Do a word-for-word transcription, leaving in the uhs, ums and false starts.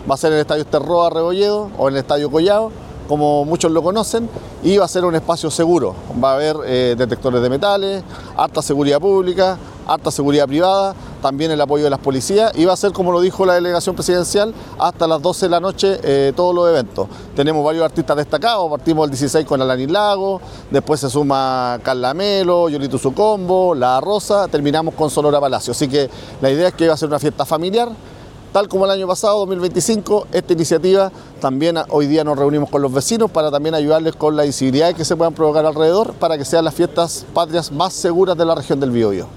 va a ser en el Estadio Esterroa Rebolledo o en el Estadio Collado, como muchos lo conocen, y va a ser un espacio seguro. Va a haber eh, detectores de metales, harta seguridad pública, harta seguridad privada, también el apoyo de las policías, y va a ser, como lo dijo la delegación presidencial, hasta las doce de la noche eh, todos los eventos. Tenemos varios artistas destacados, partimos el dieciséis con Alanis Lago, después se suma Carla Melo, Yolito Sucombo, La Rosa, terminamos con Sonora Palacio. Así que la idea es que va a ser una fiesta familiar, tal como el año pasado, dos mil veinticinco, esta iniciativa también hoy día nos reunimos con los vecinos para también ayudarles con las incivilidades que se puedan provocar alrededor para que sean las fiestas patrias más seguras de la región del Biobío.